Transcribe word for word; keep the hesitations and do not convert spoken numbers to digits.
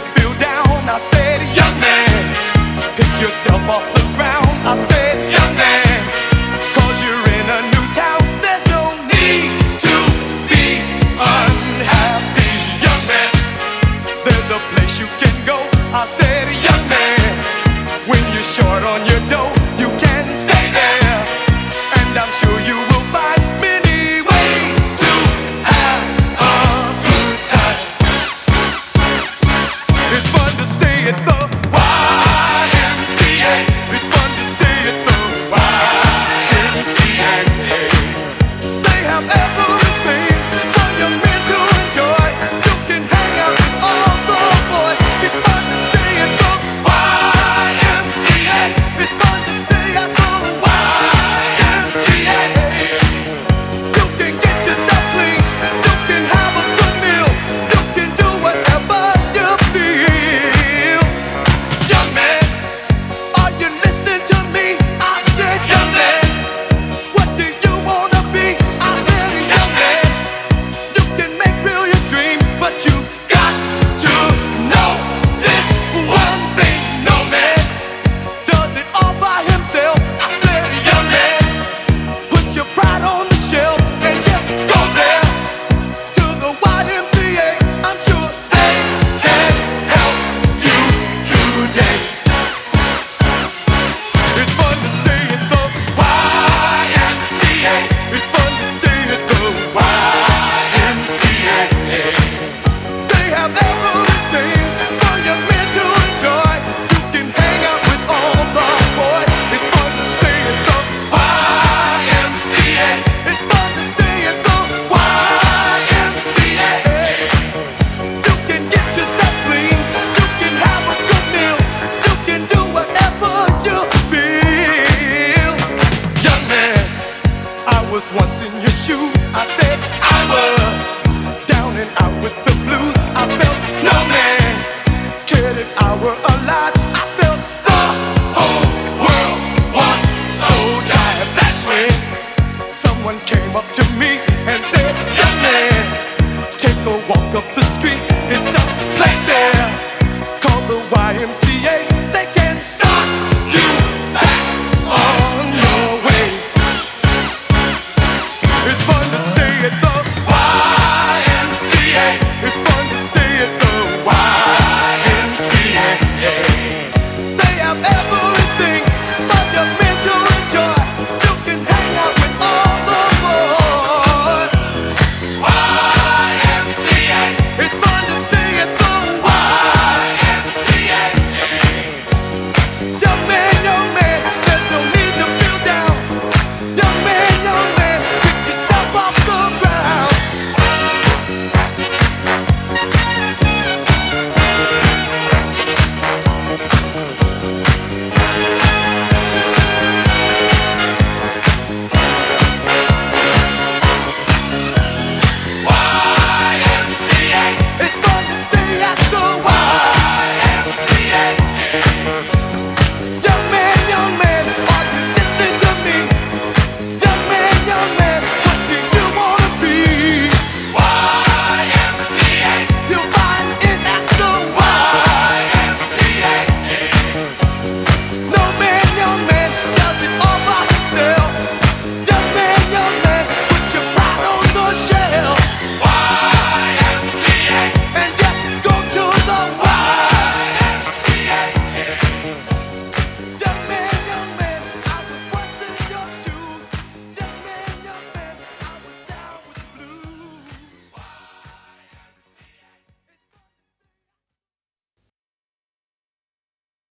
feel down, I said, young man, pick yourself off the ground. I said, young man, cause you're in a new town. There's no need to be unhappy, young man. There's a place you can go. I said, young man, when you're short on your dough, you can stay there, and I'm sure you